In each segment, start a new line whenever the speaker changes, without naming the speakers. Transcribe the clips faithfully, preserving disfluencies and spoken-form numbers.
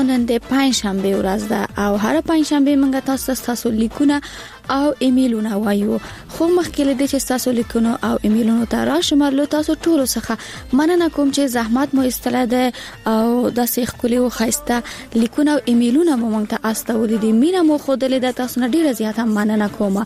نن د پنځشنبه ورځ ده او هر پنځشنبه موږ تاسو تاسو لیکونه او ایمیلونه وایو. خو مخکې له دې چې تاسو لیکونه او ایمیلونه ته راشمارلو تاسو ټول څخه مننه کوم چې زحمت مو استله ده او د سیخ کلی او خاصه لیکونه او ایمیلونه مو موږ ته استولې دي. مینه مو خوده ده تاسو نه ډیره زیاته مننه کوم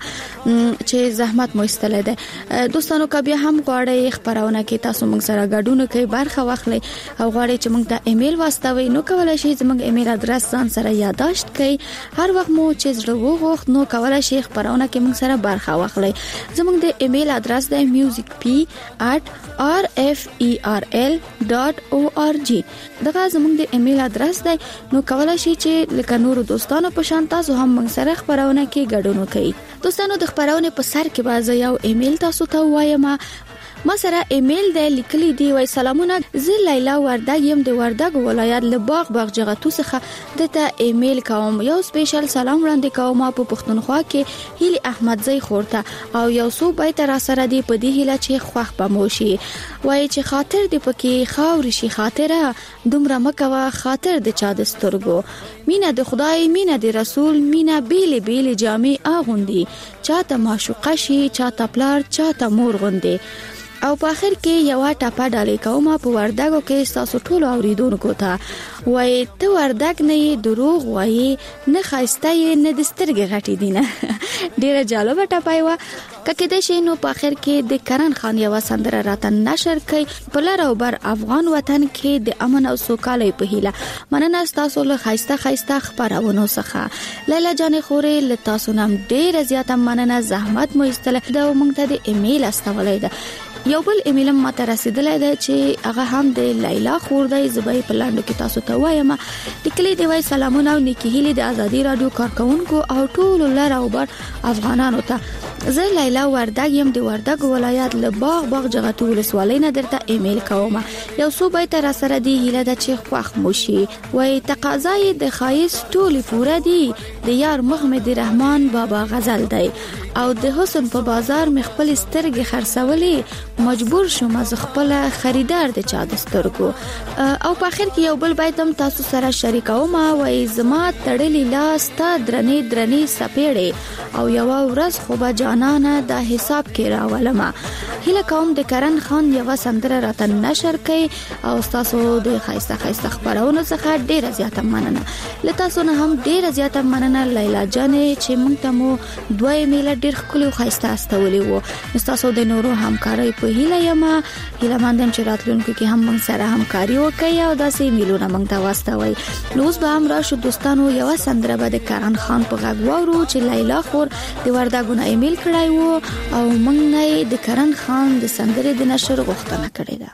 چې زحمت مو استله ده. دوستانو کبه هم غواړئ خبرونه کې تاسو موږ سره ګډون کوي برخه واخلئ او غواړئ چې موږ ته ایمیل واستوي نو کولای شئ زموږ ایمیل ادرس ځان سره یادداشت کړئ. هر وخت مو چې زړه وغوښت نو کولای شئ خبرونه کې موږ سره برخه واخلئ. زموږ د ایمیل ادرس د music p at r f e r l dot org دغه زموږ د ایمیل ادرس دی. نو کولای شئ چې لکه نور دوستانو په شان تاسو هم موږ سره خبرونه کې ګډون وکړئ. دوستانو د خبرونه په سر کې باز یو ایمیل تاسو ته وایم. ما سره ایمیل دی لیکلی دی وای سلامونه زه لیلا وردګ یم د وردګ ولایت له باغ باغ جغتو څخه دته ایمیل کوم. یو سپیشل سلام وړاندې کوم په پښتونخوا کې هیلی احمد زئی خورته او یو سو بیت را سره دی په دې هیله چې خوخ پموشي وای چې خاطر دی پکې خاور شي خاطره دومره مکوا خاطر د چا د سترګو مینه د خدای مینه د رسول مینه بیل بیل جامع اغوندي چاته معشوقه شي چاته پلار چاته مور غوندي. او په اخر کې یو ټاپه ډالې کومه په وردګو کې تاسو ټول اوریدونکو ته وای ته وردګ نه دروغ وای نه خاسته نه د سترګې غټې دینه. ډیره جالبه ټاپه و ککه د شینو په اخر کې د کرن خان یو سندره راته نشر کړي په لار او بر افغان وطن کې د امن او سوکالۍ په هیله. مننه تاسو له خاسته خاسته خبرونو څخه لیلا جان خورې له تاسو نام ډیره زیاته مننه زحمت مو استله دا مونږ ته د ایمیل استولې ده. یو بل ایمیل ما ته رسیدلې ده چې هغه هم د لیلا خور دی زبې په لاندو کې تاسو ته وایم. لیکلي دی وای سلامونه او نیکی هیله د ازادي رادیو کارکونکو او ټول لر او بر افغانانو ته. زه لیلا وردګ یم د وردګ ولایت له باغ باغ جغتو ولسوالۍ نه درته ایمیل کوم. یو څو بیت را سره دی هیله د چې خوښ موشي وای تقاضای د خایس ټول پوره دی د یار محمد رحمان بابا غزل دی او د حسن په بازار مخ خپل سترګې خرڅولې مجبور شوم از خپل خریدار د چا د سترګو. او په اخر کې یو بل بیت هم تاسو سره شریکوم وای زما تړلې لاس تا درنې درنې سپېړې او یو ورځ خو به جانانه د حساب کې راولم. هله کوم د کرن خان یو سندره راته نشر کړي او تاسو د خایسته خایسته خبرونو څخه ډیره زیاته مننه. لته سونه هم ډیره زیاته مننه لیلا جانې چې مونږ ته مو دوه ایمیل ډیر خلک خایسته استولې وو. تاسو د نورو همکاري په هیله یم هیله مندم چې راتلونکو کې هم موږ سره همکاري وکړي او داسې ایمیلونه موږ ته واستوي. لوز به هم راشو دوستانو یو سندره به د کرن خان په غږ وورو چې لیلا خور د وردګونه ایمیل کړای وو او موږ نه د کرن خان د سندره د نشر غوښتنه کړې ده.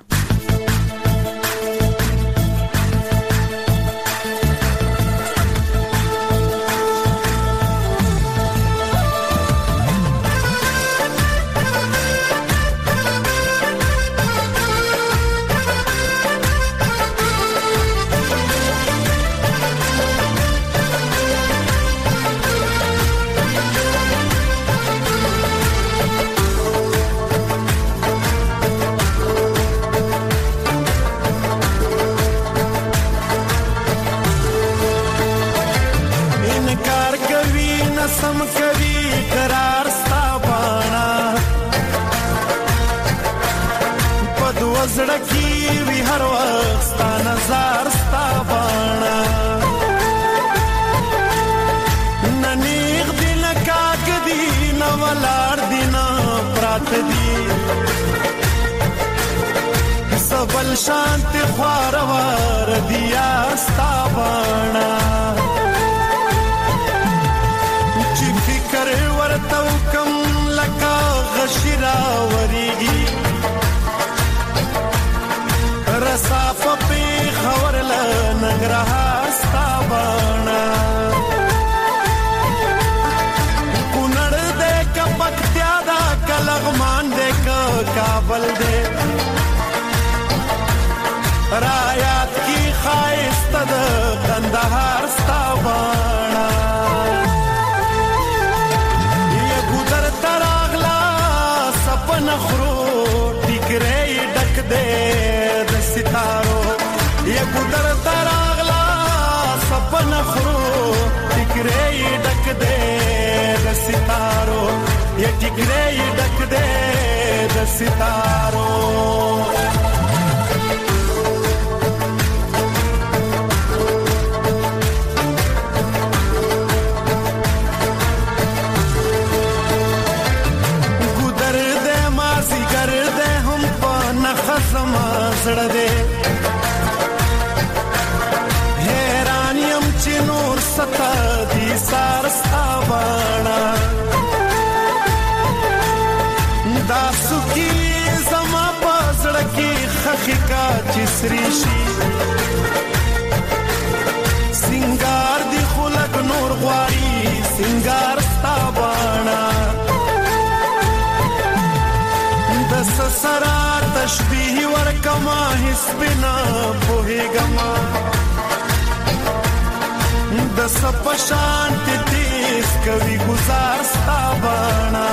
زړکی وی هر وخت ستا نظر ستا باڼه ننیغ دی نکاک دی نوالار دی نا پرات دی سبل شانت خواروار دیا ستا باڼه چی فکر ورتو کم لکا غشرا وریگی رسافه پی خور لنگرهار ستا بانا کنڑ دے کا پکتیا دا کا لغمان دے کا کابل دے رایات کی خائست دا کندہار ستا بانا یہ گدر تراغلا سپن خرو ٹکرے ڈک دے ستارو یہ گدر تراغلا سپن خرو ټکرې ډک دې د ستارو یا ټکرې ډک دې د ستارو ګودر دې ماسي ګر دې هم په نخسم سړ دې نور ستا دی سارستا بانا دا سکی زما پاسڑکی خخی کا چسریشی سنگار دی خلق نور غواری سنگار ستا بانا دا سسرا تشبیح ورکما حسبنا پوہی گما د سپشان ته تیز کوي گزار ستا بانا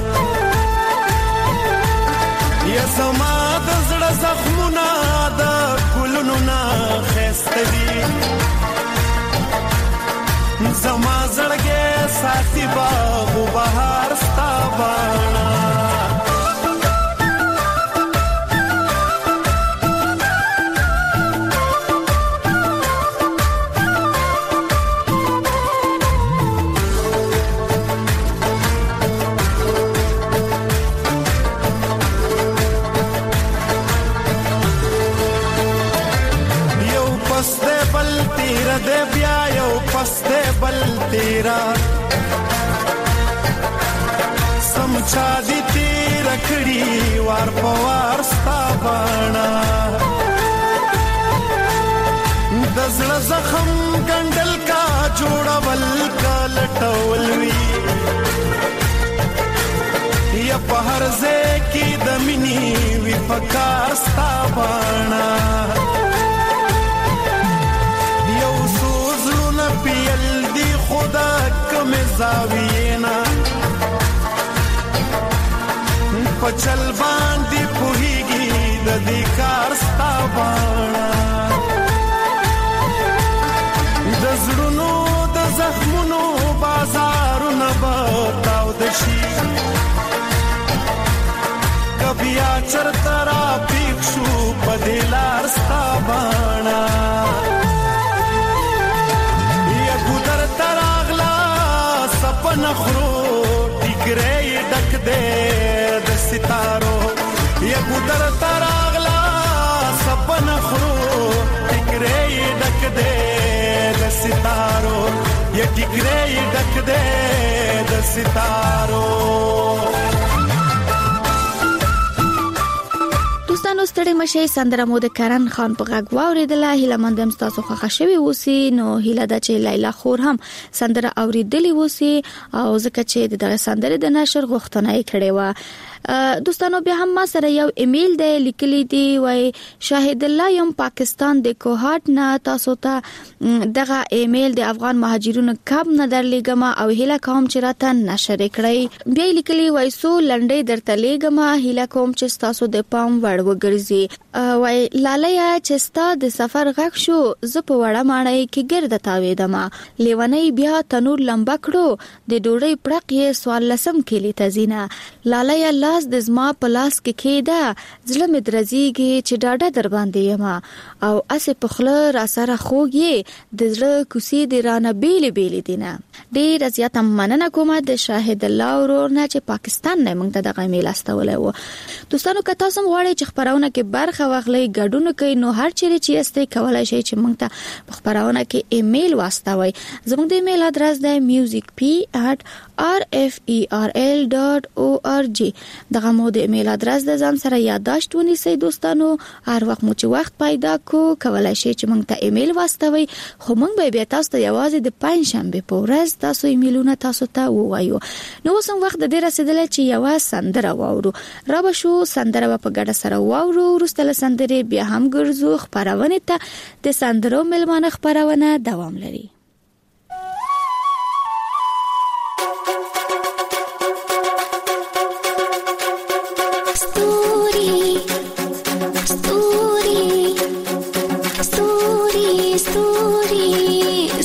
یا زما د زړه زخمونه د ګلونو نه خسته دي زما زړګي ساتي باغ او بهار ستا بانا دے بیا یو پستے بل تیرا سمچا دی تیر کڑی وار پوار ستا بانا دزل زخم گنڈل کا جوڑا بل کا لٹولوی یا پہر زے کی دمینی وی پکار ستا بانا پیل دی خدا کم زاوینا پچل باندی پوہیگی دا دی کار ستا بانا دا زرونو دا زخمونو بازارو نباتاو دشی کبھی آچر ترا پیکشو پدیلار ستا بانا سپن خرو ټکرې ډک دې د ستارو یا ګودر تراغلا سپن خرو ټکرې ډک دې د ستارو یا ټکرې ډک دې د ستارو
دوستانو ستړي مشه سندره مو د کرن خان په غږ واوریدله هیله مندم تاسو خوښ شوي اوسئ نو هیله ده چې لیلا خور هم سندره اوریدلې اوسئ او ځکه چې دغه سندره د نشر غوښتنه یې کړې و دوستانو بیا هم ما سره یو ایمیل دی لیکلی دی وای شاهد الله یم پاکستان د کوهات نه تاسو ته دغه ایمیل د افغان مهاجرونو کب نه درلېګم او هیله کوم چې راته نشر کړئ بیا لیکلی وای سو لنډې درته لېګم هیله کوم چې تاسو د پام وړ وګرځي وای لالیا چې ستا د سفر غږ شو ز په وړه ماڼۍ کې ګرد تاویدم لیونی بیا تنور لمبا کړو د ډوړې پړق یې سوال لسم کلی تزینا لالیا لاس د زما په لاس کې کېده زړه مې درځيږي چې ډاډه در باندې یم او اسه په خله را سره خوږي د زړه کوسي د رانه بیل بیل دینه ډېر زیات مننه کوم د شاهد الله ورور نه چې پاکستان نه موږ ته دغه ایمیل استولې و دوستانو که تاسو غواړئ چې خبرونه کې برخه واخلئ ګډون کوي نو هر چیرې چې یاستئ کولای شئ چې موږ ته خبرونه کې ایمیل واستوي زموږ د ایمیل ادرس دی music p at r f e r l dot org دغه مو د ایمیل ادرس د ځان سره یادداشت ونیسئ دوستانو هر وخت مو چې وخت پیدا کو کولای شئ چې موږ ته ایمیل واستوي خو موږ به بیا تاسو ته یوازې د پنځ شنبه په ورځ تاسو ایمیلونه تاسو ته ووایو نو اوس هم وخت د دې رسیدلی چې یو سندره واورو را به شو سندره په ګډه سره واورو وروسته له سندرې بیا هم ګرځو خبرونه ته د سندرو ملمانه خبرونه دوام لري
Story, story, story, story.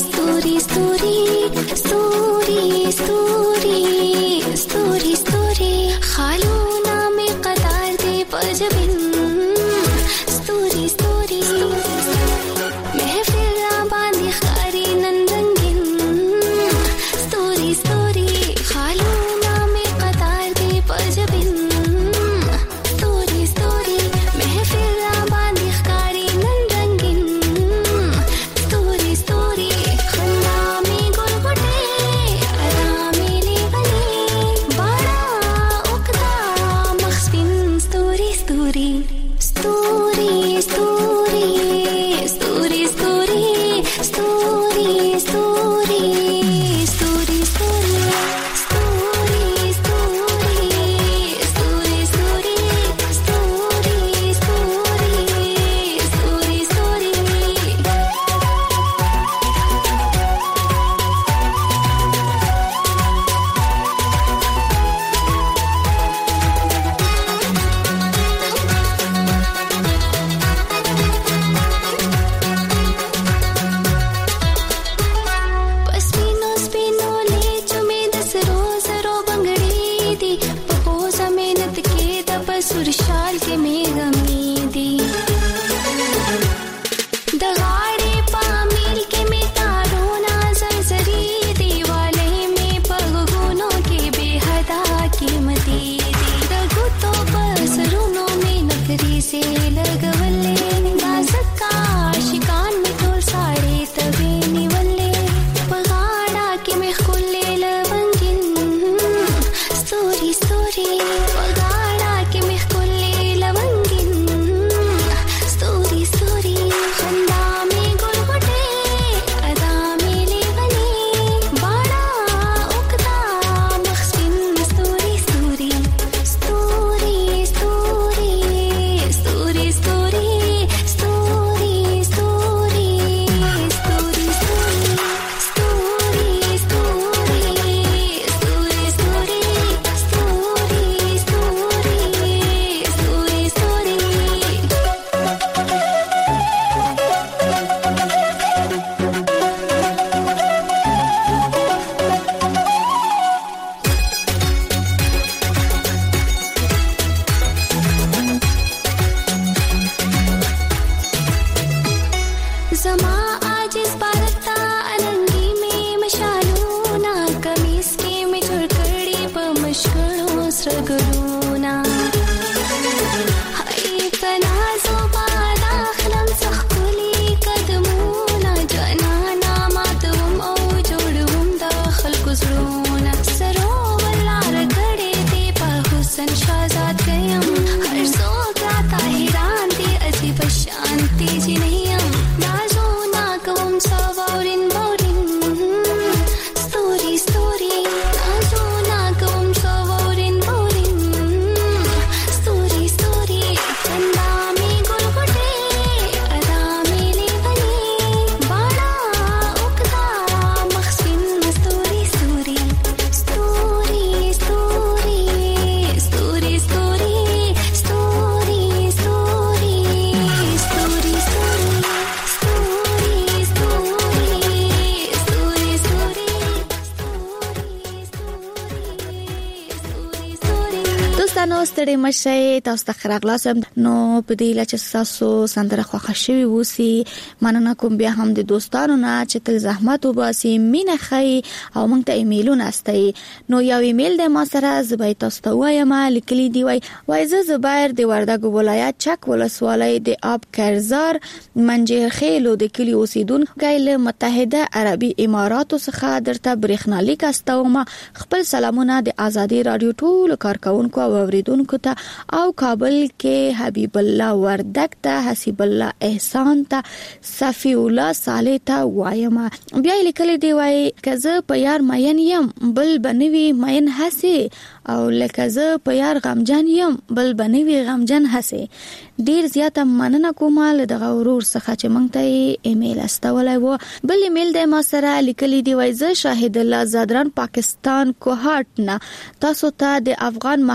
دوستانو ستړي مشه تاسو ته خراغلاسم نو په دې لچ تاسو سندره خوښ شوي وسی مننه کوم بیا هم د دوستانو نه چې تل زحمت وباسي مینه خي او مونږ ته ایمیلونه استي نو یو ایمیل د ما سره زبای تاسو ته وایم لیکلي دی وای وای ز زبیر د وردګو ولایت چک ولسوالۍ د آب کرزار منجر خېلو د کلی اوسیدونکو له متحده عربي اماراتو څخه درته برېښنالیک استوم خپل سلامونه د ازادي رادیو ټول کارکونکو او اوریدونکو ته او کابل کې حبیب الله وردګ ته حسیب الله احسان ته صفی الله صالح ته وایم بیا لیکل دی وای کزه په یار مین یم بل بنوي مین هسي او لکه زه په یار غمجن یم بل بنوي غمجن هسي ډیر زیاته مننه کوم له دغه ورور څخه چې مونږ ته ایمیل استولای وو بل ایمیل د ما سره لیکلی دی وای زه شاهد الله زادران پاکستان کوهات نه تاسو ته د افغان مهاجرینو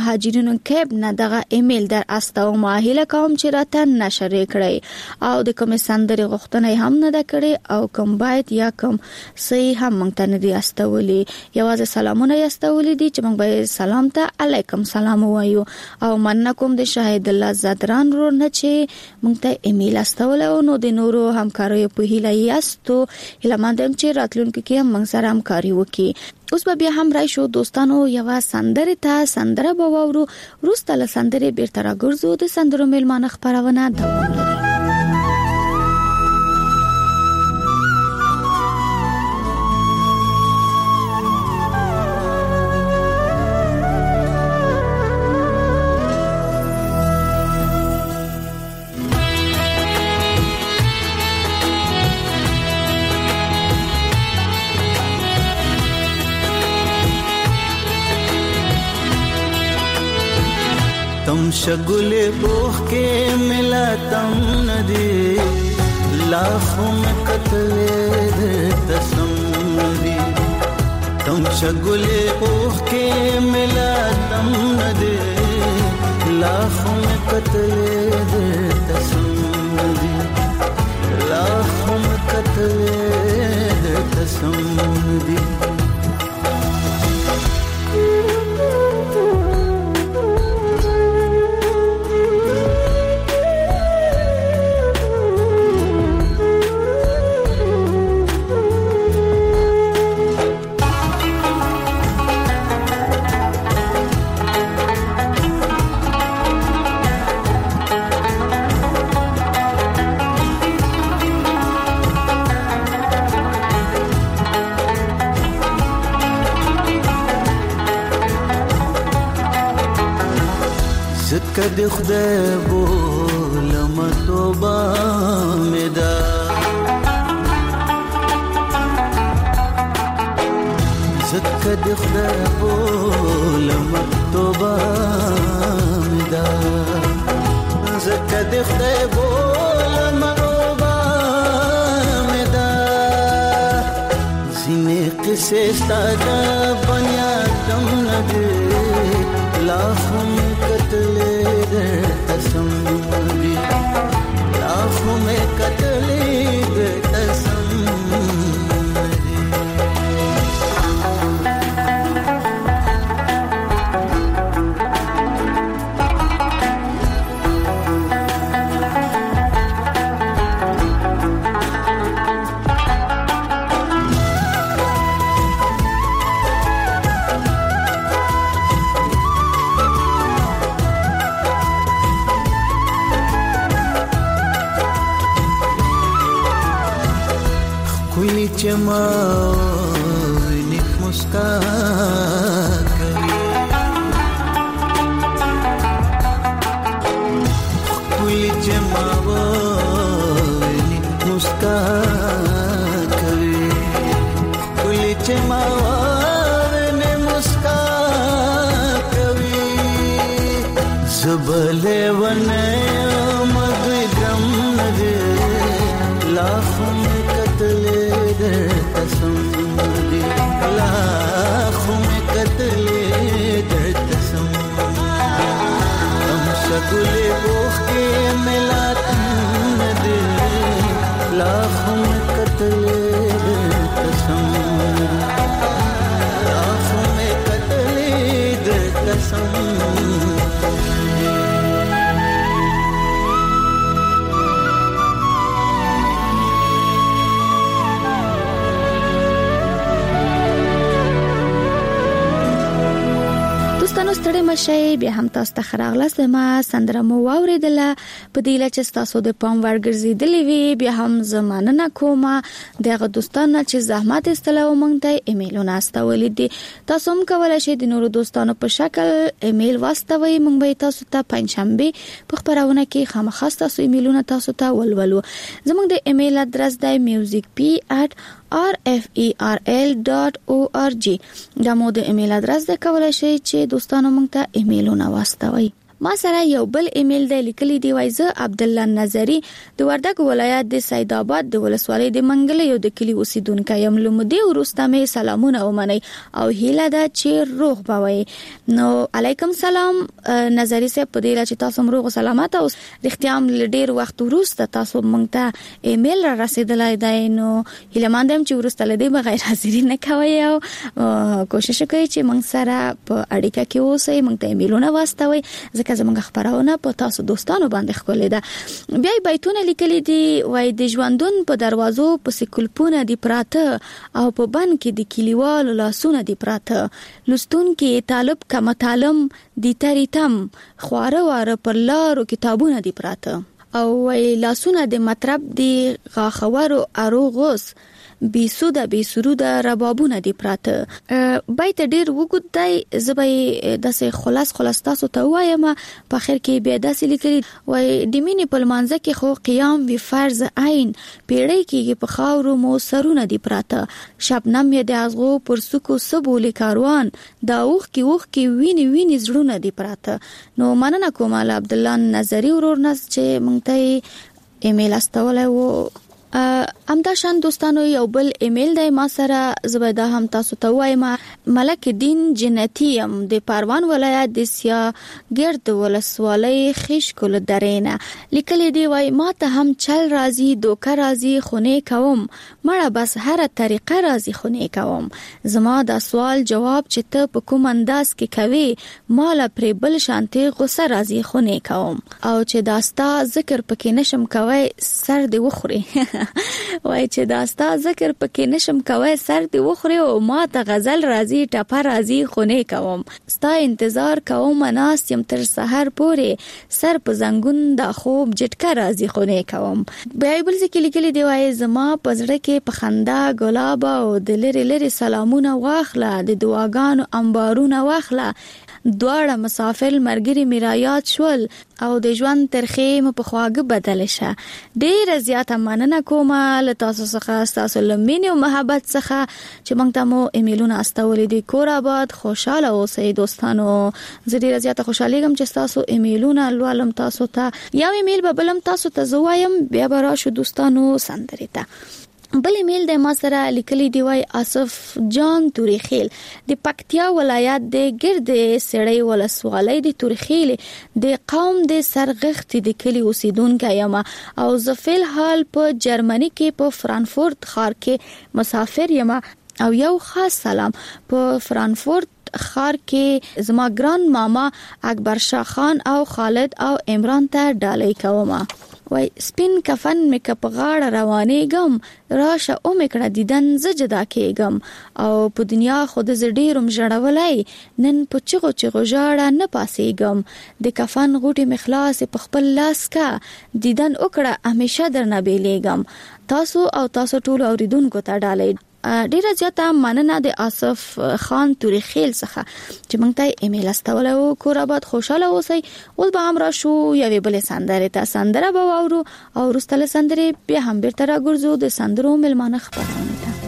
اوسیدونکو نه دغه ایمیل در استو ماهله کوم چې راته نشر کړی او د کوم سندري غوښتنه هم نه د کړی او کوم باید یا کوم صحیح هم مونږ ته نه دی استولي یوازې سلامونه یستولي دي چې مونږ به سلام ته علیکم سلام وایو او من کوم د شاهد الله زدران ور نه چې مونږ ته ایمیل استول او نو د نورو همکارو په هیله یاستو هله مندم چې راتلونکي کې هم موږ سره همکاري وکړي. اوس به بیا هم راشو دوستانو یو سندره ته سندره به وورو وروسته له سندره بیرته راګرځو د سندرو میلمانه خبرونه دوام لري.
तुम शगुले बोह के मिला तम नदी लाखों में कतले तसम्मदी तुम शगुले बोह के मिला तम नदी लाखों में कतले तसम्मदी लाखों में कतले तसम्मदी کد خدای بولم توبه مدا زکد خدای بولم توبه مدا زکد خدای بولم توبه مدا زینه قصه ستاده بنیادم نده लाखों में कतले दे तसम्मदी लाखों में कतले दे तसम्मदी जमावनी मुस्कान कुल जमावनी मुस्कान कुल जमावनी मुस्कान कवि सबले वने मगरम नदे लाखों में कतले तसम्मदी लाखों में कतले तसम्मदी हम शगुले बोह के मिला नदी लाखों में कतले तसम्मदी लाखों में कतले तसम्मदी
دوستانو ستړي مشي بیا هم تاسو ته خراغلاست ما سندره مو واوریدله په دې لچ تاسو د پام ورګرځیدلې وی بیا هم زمانه نه کومه دغه دوستانو چې زحمت استلو مونږ ته ایمیلونه استولې دي تاسو هم کولای شئ د نورو دوستانو په شکل ایمیل واستوي مونږ به تاسو ته پنځشنبه په خبرونه کې خامخا تاسو ایمیلونه تاسو ته ولولو زموږ د ایمیل ادرس دی music p at r f e r l dot org دا مو د ایمیل ادرس د کولای شئ چې دوستانو مونږ ته ایمیلونه واستوي ما سره یو بل ایمیل دی لیکلی دی وای زه عبد الله نظری د وردګ ولایت د سید آباد د ولسوالۍ د منګل یو د کلی اوسیدونکو یم. لمدي ورسته مې سلامونه ومني او هیله ده چې روغ بوي. نو علیکم سلام نظری صاحب، په دې چې تاسو روغ او سلامت اوس. رښتیا هم ډیر وخت ورسته تاسو مونږ ته ایمیل را رسیدلای دی، نو هیله مندم چې ورسته لدی بغیر حاضری نه کوي او کوشش کوي چې مونږ سره په اړیکه کې اوسئ، مونږ ته ایمیلونه واستوي ځکه زموږ خبرونه په تاسو دوستانو باندې ښکلې ده. بیا بیتونه لیکلي دي وای د ژوندون په دروازو په سکلپونه دی پراته او په بن کې د کلیوالو لاسونه دی پراته، لستون کې طالب کم تعلم دی تریتم، خواره واره پر لارو کتابونه دی پراته او وای لاسونه د مطرب دی غاخورو اروغوس، بی سوده بی سروده ربابونه دی پراته. بیت ډیر وګد دی، زبې داسې خلاص خلاص تاسو ته وایم. په اخر کې بیا داسې لیکلي وای د مینې په لمانځه کې خو قیام وی فرض عین، پیړۍ کې په خاورو مو سرونه دی پراته، شبنم یې د ازغو پر سکو سبول کاروان، دا اوخ کې اوخ کې ویني ویني زړونه دی پراته. نو مننه کوم عبد الله نظری ورور نس چې مونږ ته ایمیل استولای وو. امدا شان دوستانو یو بل ایمیل دی ما سره، زبیده هم تاسو ته وایم. ملک دین جنتی ام د پروان ولایت د سیا ګرد ولسوالۍ خشکل درینه لیکلی دی وای ما ته هم چل راضی دوکه راضی خونه کوم، مړه بس هر طریقه راضی خونه کوم، زما دا سوال جواب چې ته په کوم انداز کې کوي مال پر بل شانته غصه راضی خونه کوم، او چې داستا ذکر پکې نشم کوي سر دی وخوري وای چې داستا ذکر پکې نشم کوي سر دی وخوري، او ما ته غزل راضی ټپه راضی خونه کوم، ستا انتظار کوم ناس یم تر سحر پورې، سر په زنګون دا خوب جټکه راضی خونه کوم. بایبل ځکه لیکلي دی وای زما په زړه کې په خندا ګلاب او د لری لری سلامونه واخله، د دعاګانو انبارونه واخله، دواړه مسافر مرګري میرایات شول او د ژوند ترخې م په خواږه بدل شه. ډیر زیاته مننه کوم له تاسو څخه، تاسو لمنې او محبت څخه چې موږ ته مو ایمیلونه استولې دي. کور آباد، خوشاله اوسئ دوستانو. زه ډیر زیاته خوشاله یم چې تاسو ایمیلونه لولم. تاسو ته یو ایمیل به بلم تاسو ته زوایم، بیا به راشو دوستانو سندرې ته. بل ایمیل د ما سره لیکلی دی وای آصف جان توریخیل د پکتیا ولایت د ګرد سړی ولسوالۍ د توریخیل د قوم د سرغخت د کلی اوسیدونکو یم، او زه فل حال په جرمني کې په فرانکفورت ښار کې مسافر یم، او یو خاص سلام په فرانکفورت ښار کې زما ګران ماما اکبر شاه خان او خالد او عمران ته ډالۍ کوم. وای سپین کفن مې کپ غاړه روانېږم، راشه او مې کړه دیدن زه جدا کېږم، او په دنیا خود ز ډېرم ژړولی نن په چغو چغو ژاړه نه پاسېږم، د کفن غوټې مې خلاصې په خپل لاس کا، دیدن وکړه همیشه درنه بیلیږم. تاسو او تاسو ټول اوریدونکو ته ډالۍ. ډیره زیاته مننه د آصف خان توریخیل څخه چې موږ ته ایمیل استولی و. کور آباد، خوشاله اوسئ. اوس به هم راشو یوې بلې سندرې ته. سندره به واورو او وروسته له سندرې بیا هم بیرته راګرځو د سندرو مېلمانه خپرونې ته.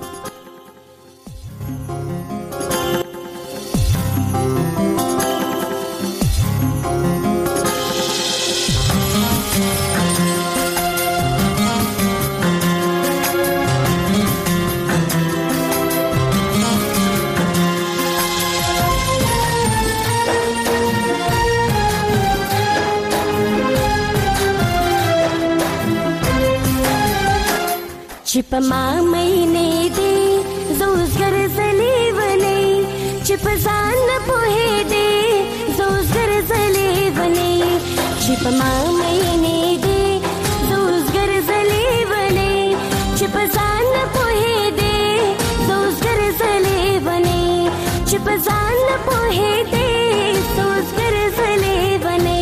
چې په ما مینې دې زوز ګرځلې ونې، چې په ځان نه پوهېدې زوز ګرځلې ونې، چې په ما مینې دې زوز ګرځلې ونې، چې په ځان نه پوهېدې زوز ګرځلې ونې، چې په ځان نه پوهېدې زوز ګرځلې ونې.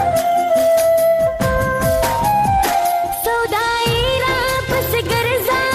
سودائی را پس گرزا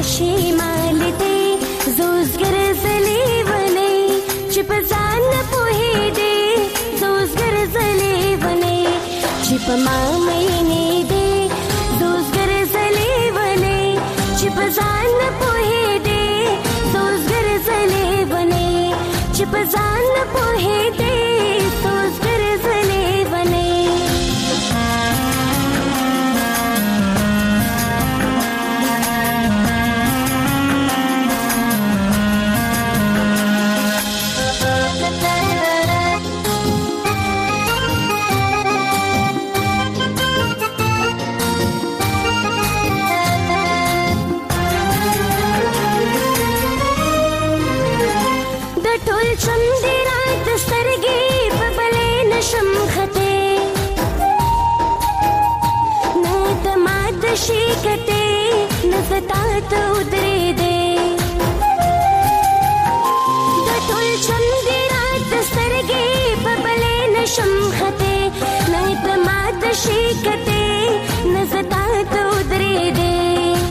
نشي مالته زوزګر زلي ونی چې په ځان په دې زوزګر زلي ونی چې په ما مې نه دې زوزګر زلي ونی چې په ځان په دې زوزګر زلي ونی چې په ځان په دې زوزګر زلي ونی شیکته نستا ته ودرې دې د ټول چندې رات سترګې په بلې نشم خته نه ته مات شیکته نستا ته ودرې دې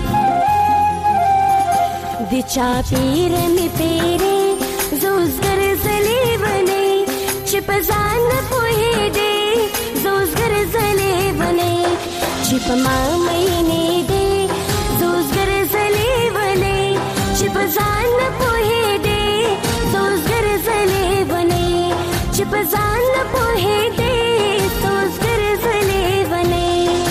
د چا پیر می پیره زوزګر زلي ونی چې په ځان پوهې دې زوزګر زلي ونی چې په ما مې نه دې زوزګر زلي ونی چې په ځان پوهې دې زوزګر زلي ونی چې په ځان پوهې دې زوزګر زلي ونی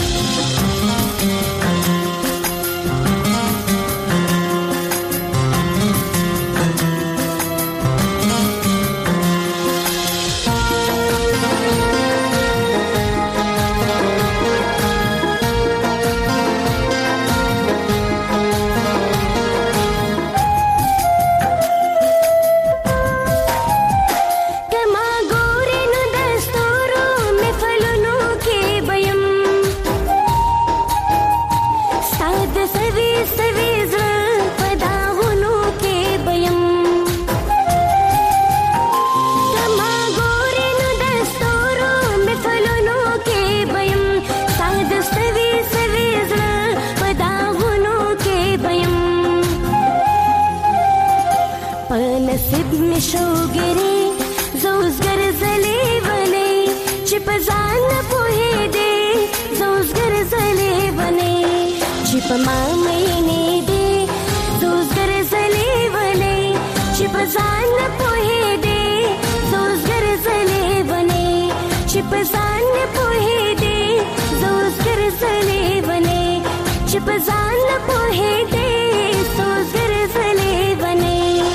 شوګری زوزګر زلي ونی چې په ځان پوهې دې زوزګر زلي ونی چې په ما مې نه دې زوزګر زلي ونی چې په ځان پوهې دې زوزګر زلي ونی چې په ځان پوهې دې زوزګر زلي ونی چې په ځان پوهې دې زوزګر زلي ونی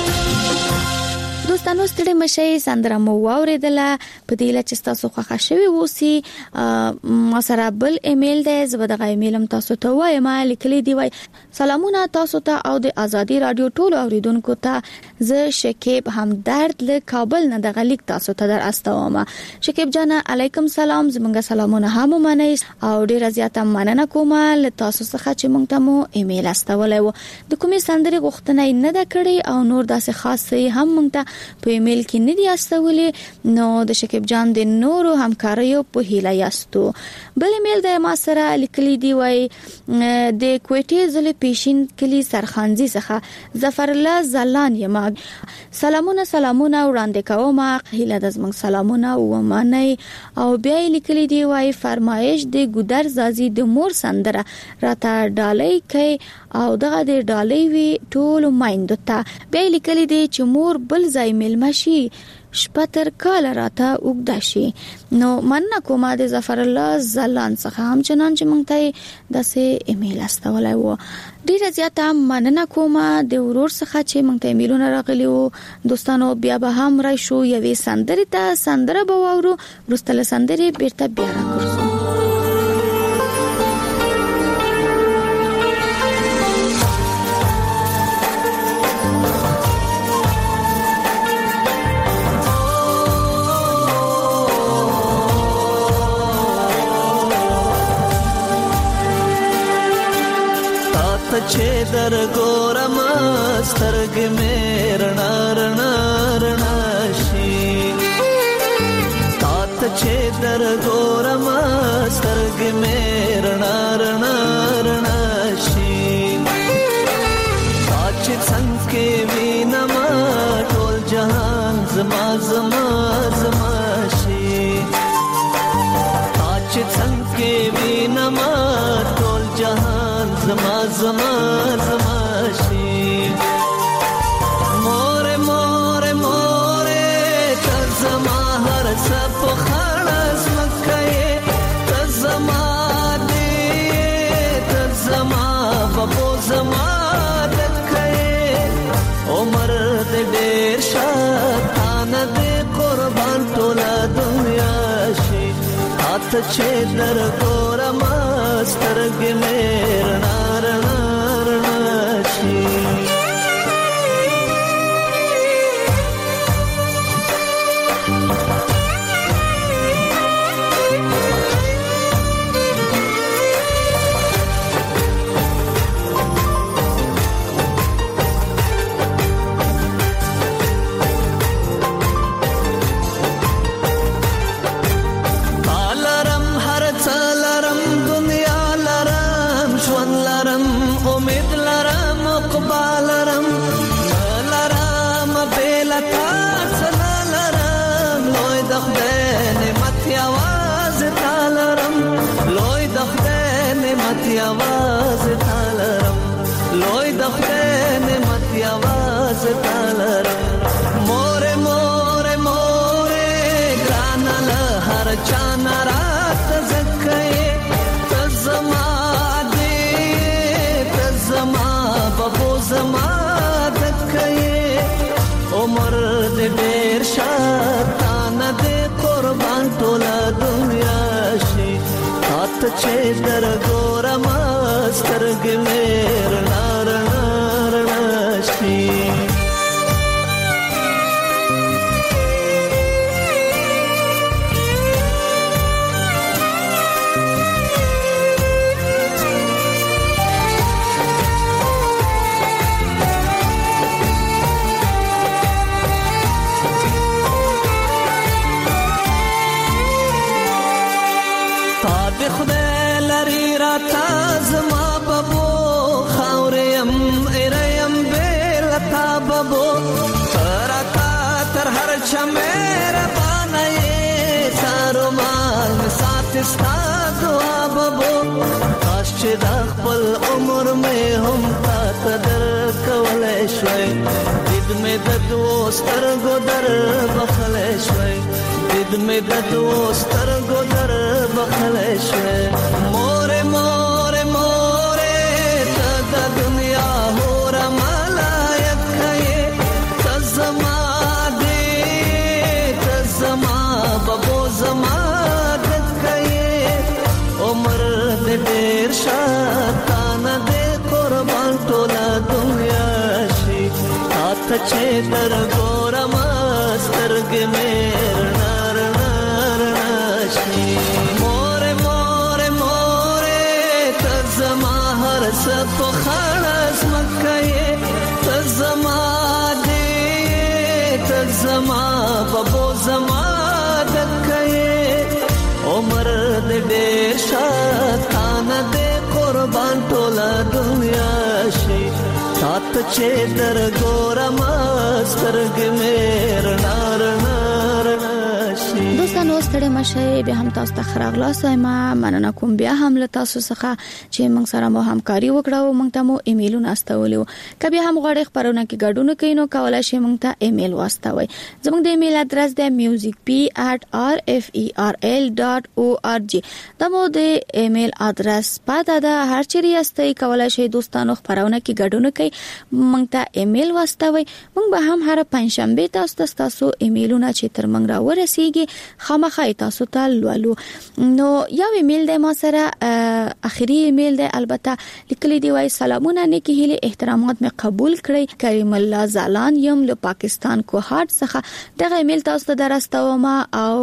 دوستانو ستړي مشي سندره مو واوریدله په دې لچ تاسو خوښه شوي وسی ما سره بل ایمیل دی زبدغه ایمیل هم تاسو ته وایم لیکلي دی وای سلامونه تاسو ته او د ازادي رادیو ټول اوریدونکو ته ز شکیب همدرد له کابل نه دغه لیک تاسو ته در استوامه شکیب جان علیکم سلام زمونږ سلامونه هم منئ او ډیر زیاته مننه کوم له تاسو څخه چې مونږ ته مو ایمیل استولای وو د کومې سندري غوښتنه نه ده کړې او نور داسې خاصه هم مونږ ته په ایمیل کې نه دی استولې نو د شکیب جان د نورو همکاریو په هیله یاستو بل ایمیل د ما سره لیکلي دی وای د کوټې زله پیشین کلی سرخانزي څخه ظفر الله زلان یم سلامونه سلامونه وړاندې کوم هیله د زمنګ سلامونه و معنی او بیا لیکلي دی وای فرمایش د ګودر زازي د مور سندره راته ډالۍ کوي او دغه د ډالۍ وی ټول مایندو ته بیا لیکلي دی چې مور بل ځای ملمشي شپتر کال راته وګدا شي نو مننه کومه د ظفر الله زلان څخه هم چنان چې مونږ ته داسې ایمیل استولای وو ډیره زیاته مننه کومه د ورور څخه چې مونږ ته ایمیلونه راغلي وو دوستانو بیا به هم راشو یوې سندرې ته سندره به وورو ورستله سندرې بیرته بیا راګرځو
چې در ګورم سترګ مې رڼا رڼا رڼا شي تات چې در ګورم سترګ مې رڼا رڼا رڼا شي چې څنګه وینما ټول جهان زما زما زما شي چې څنګه وینما ټول جهان زما زما زما شي مور مور مور ته زما هر څه په خلاص مکه ته زما دې ته زما په زما دکه عمر دې ډېر شاتان دې قربان ټول دنیا شي ته چې در ګورم سترګې مې رڼا رڼا رڼا شي आवाज तालरम लोई दखने मत आवाज तालरम मोरे मोरे मोरे ग्रानल हर चाना रात जके तजमा दे तजमा बबो जमा दके उमर दे ढेर शातान दे कुर्बान टोला दुनिया शी हाथ छे दर गोरम سترګې مې رڼا رڼا رڼا شي تا دې خدای لري راته زما بابو ترتا تر هر چمیر بانای سارو مال سات استا دعا بابو کاش چې د خپل عمر مې هم تا تدر کولای شوي دید مې د دوستر ګدر بخلای شوي دید مې د دوستر ګدر بخلای شوي مور مور مور ته د دنیا هور ډېر شاتان دې قربان ټوله دنیا شي هاته چې در ګورم سترګې مې رڼا رڼا رڼا شي مور مور مور ته زما هر څه په خلاص مکه ته زما دې ته زما بابو زما دکه عمر دې ډېر شاتان دې قربان ټوله دنیا شي سات چې در ګورم سترګې مې رڼا رڼا رڼا شي
دوستانو ستړي مشه به هم تاسو ته خراغلاس ما مننه کوم بیا هم له تاسو څخه چې موږ سره مو همکاري وکړو موږ ته مو ایمیلونه استولیو کبه هم غواړئ خبرونه کې ګډون کینو کولای شئ موږ ته ایمیل واستوي زموږ د ایمیل ادرس د music p at r f e r l dot org دا مو د ایمیل ادرس پاته ده هر چیرې استئ کولای شئ دوستانو خبرونه کې ګډون کړئ موږ ته ایمیل واستوي موږ به هم هر پنځشنبه تاسو ته تاسو ایمیلونه چې تر موږ را ورسیږي خامخا تاسو ته لولو نو یو ایمیل د ما سره اخیری ایمیل د البته لیکلي دی وای سلامونه نیکی هیله احترامات مې قبول کړئ کریم الله زالان یم له پاکستان کوهاټ څخه دغه ایمیل تاسو ته درستوم او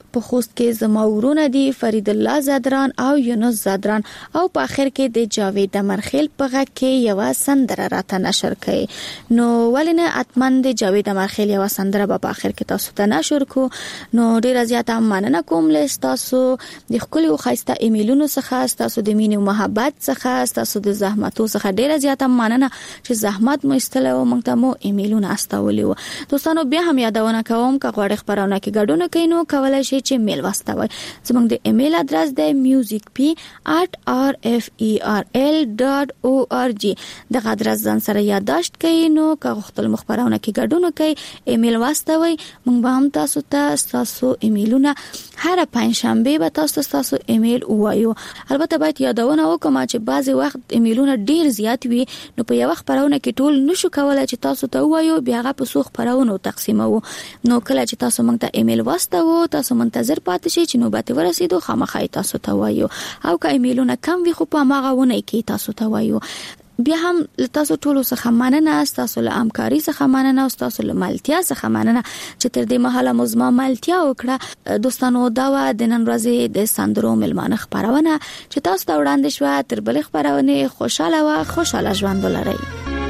په خوست کې زما ورونه دي فرید الله زادران او یونس زادران او په اخر کې د جاوید امرخیل په غږ کې یو سندره راته نشر کړي نو ولنه اتمن د جاوید امرخیل یو سندره په اخر کې تاسو ته نشر کو نو ډیر زیاته مننه کوم له تاسو د خپل او خاصه ایمیلونو څخه تاسو د مینې او محبت څخه تاسو د زحمتو څخه ډیر زیاته مننه چې زحمت مو استلو مونږ ته مو ایمیلونه استولیو دوستانو بیا هم یادونه کوم که غواړئ خبرونه کې ګډون کینو کولای شئ چې میل واستوي زموږ د ایمیل ادرس د music p at r f e r l dot org دغه ادرس ځان سره یادداشت کړئ نو که غوښتل مخبرونه کې ګډون کړئ ایمیل واستوي مونږ به هم تاسو ته تاسو ایمیلونه هر پنځشنبه به تاسو تاسو ایمیل وایو البته باید یادونه وکم چې بعضی وخت ایمیلونه ډیر زیات وي نو په یو خبرونه کې ټول نشو کولای چې تاسو ته وایو بیا غو په سوخ پرونو تقسیمو نو کله چې تاسو مونږ ته ایمیل واستوو تاسو منتظر پاتې شئ چې نوبت ورسېدو خامخای تاسو ته وایو او که ایمیلونه کم وي خو په ماغه ونه کې تاسو ته وایو بیا هم تاسو ټول څخه مننه تاسو له همکاري څخه مننه او تاسو له ملتیا څخه مننه چې تر دې مهاله مزما ملتیا وکړه دوستانو دا و د نن ورځې د سندرو ملمانه خبرونه چې تاسو ته وړاندې شو تر بل خبرونه خوشاله و خوشاله ژوند ولرئ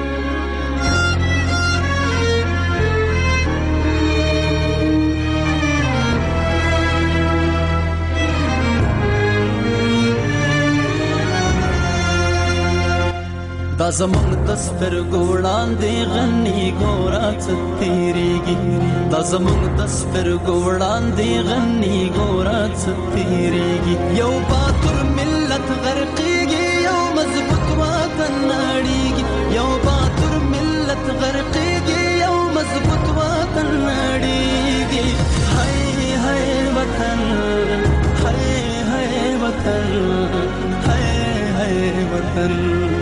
دا زمونږ دستر ګوړان دی غنی ګورا څتیریږي دا زمونږ دستر ګوړان دی غنی ګورا څتیریږي یو باتور ملت غرقيږي یو مضبوط وطن نړیږي یو باتور ملت غرقيږي یو مضبوط وطن نړیږي هاي هاي وطن هاي هاي وطن هاي هاي وطن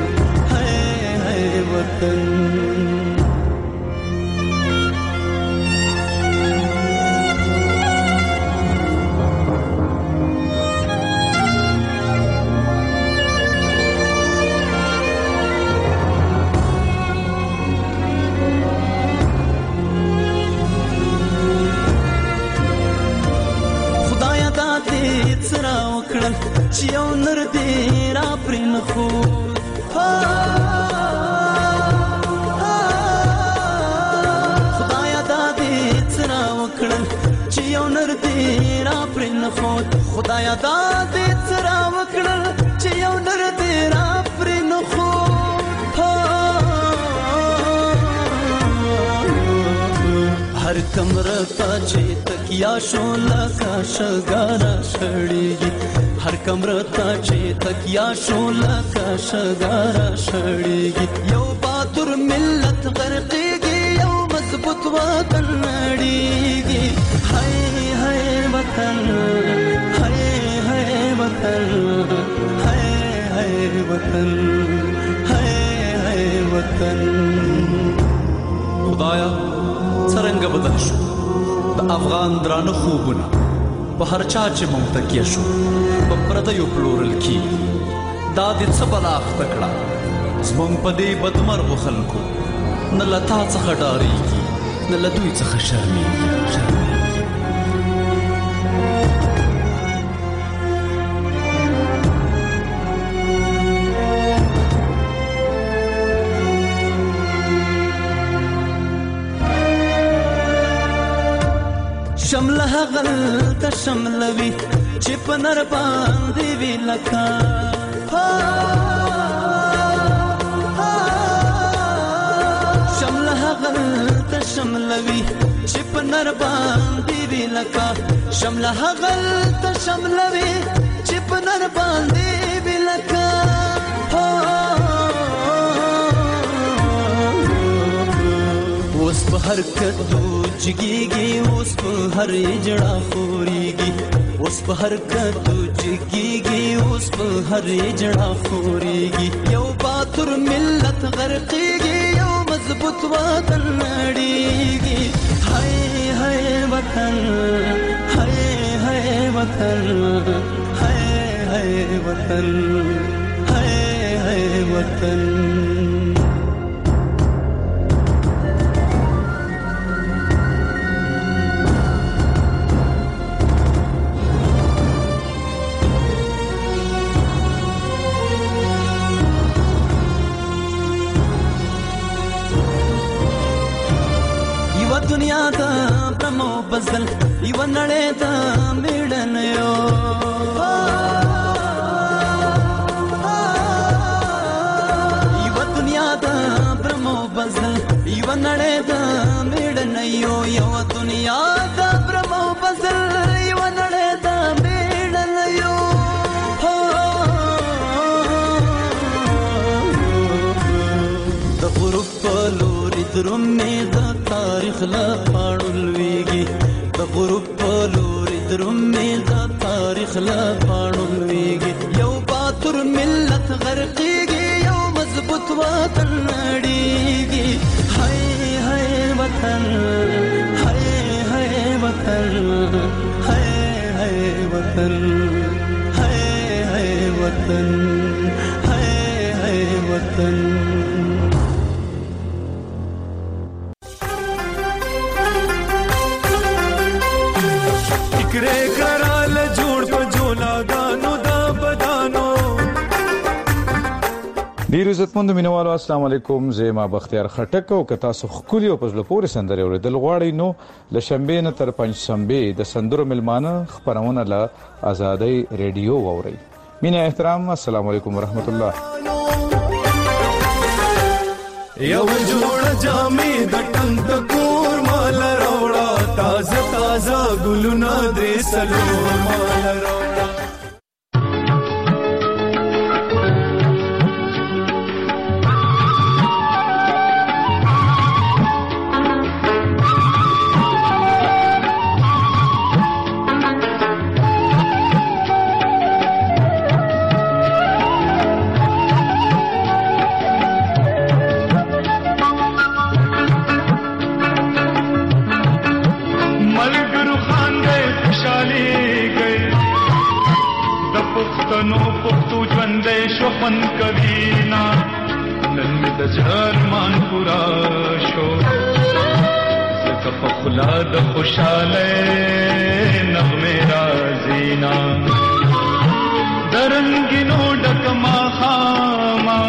وطن خدایا دا دې سره وکړل چې یو نر دې را پرې نه خو خدایا دا دې سره وکړل چې یو نر دې را پرې نه خو هر کمره ته چې تکیا شو لکه شګاره شړېږي هر کمره ته چې تکیا شو لکه شګاره شړېږي یو باتور ملت غرقېږي یو مضبوط وطن نړېږي هاي هاي وطن وطن هاي هاي وطن هاي هاي وطن خدایا څنګه بدل شو د افغان درانه خوبونه په هر چا چې مونږ تکیه شو په پردیو پلورل کی دا دې څه بلا اختکړه زمونږ په دې بدمرغو خلکو نه لتا څخه ډاریږي نه لدوی څخه شرمېږي شمله غل ته شملوي چې په نر باندې وی لکا شمله غل ته شملوي چې په نر باندې وی لکا شمله غل ته شملوي چې په نر باندې وی لکا اوس په حرکت جګيږي اوس په هر جړه خوريږي اوس په حرکت جګيږي اوس په هر جړه خوريږي یو باتور ملت غرقيږي یو مضبوط وطن نړيږي هاي هاي وطن هاي هاي وطن هاي هاي وطن هاي هاي وطن
دنیا دا برمو بزل یو نړۍ دا میړنیو یو دنیا دا برمو بزل یو نړۍ دا میړنیو یو دنیا دا برمو بزل یو نړۍ دا میړنیو د غروب په لوري درومې د تاریخ له پاڼو لویږي د غروب په لوري درومې د تاریخ له پاڼو لویږي یو باتور ملت غرقېږي یو مضبوط وطن نړېږي هاي هاي وطن هاي هاي وطن هاي هاي وطن هاي هاي وطن هاي هاي وطن
ډیر عزتمند مینوالو السلام علیکم زما بختیار خټک او کتا سو خولي او پزله پورې سندره اوریدل غواړي نو ل شنبه نه تر پنځ شنبه د سندرو ملمانه خبرونه ل آزادۍ ریډیو ووري مینه احترام السلام علیکم ورحمت الله
یو جوړ جامې د ټنګ د کور مال راوړه تازه تازه ګلونه درې سلور مال راوړه
پښتنو پښتو ژوندې شو فن کوینا نن می د ځرمان پورا شو زکه په خلا د خوشاله نغمه رازینا درنګینو ډکما خاما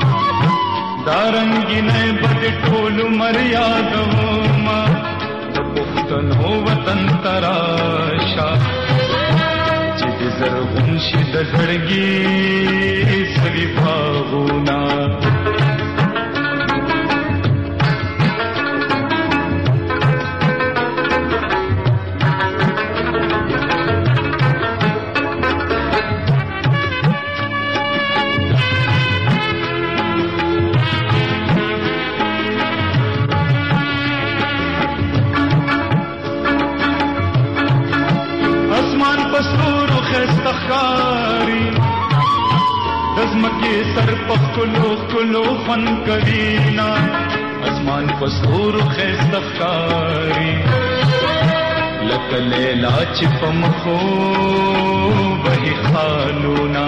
دارنګینه بد ټول مریادوما د پښتنو وطن تراشا زرغون شي د زړګي سوي باغونا سر پخلو کلو فن کرینا اسمان پستور خیست خاری لک لیلا چپ مخو وحی خالونا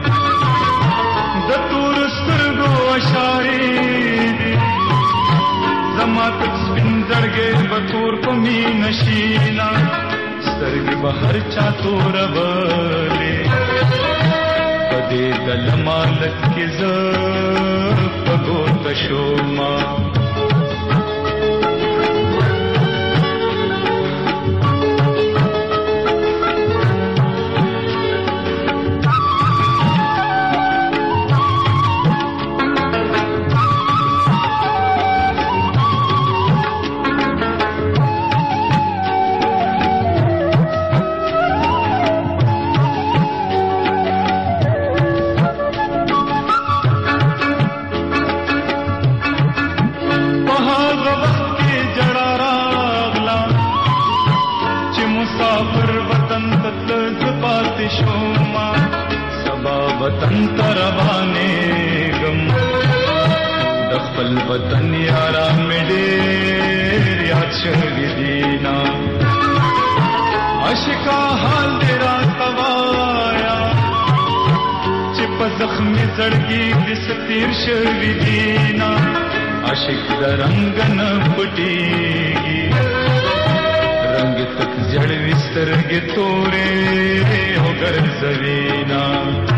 دتور سترگو اشاری زما تک سپین زرگے بطور پمی نشینا سترگ بہر چاتور بلے دې دل مالک کې ز پګو تشوما وطن تروانے گم دخل وطن یارا میڈے یاد شہری دینا عشقا حال دیرا توایا چپ زخمی زڑگی دس تیر شہری دینا عشق درنگ نہ پٹیگی رنگ تک جڑ وسترگ تورے ہو گر زوینا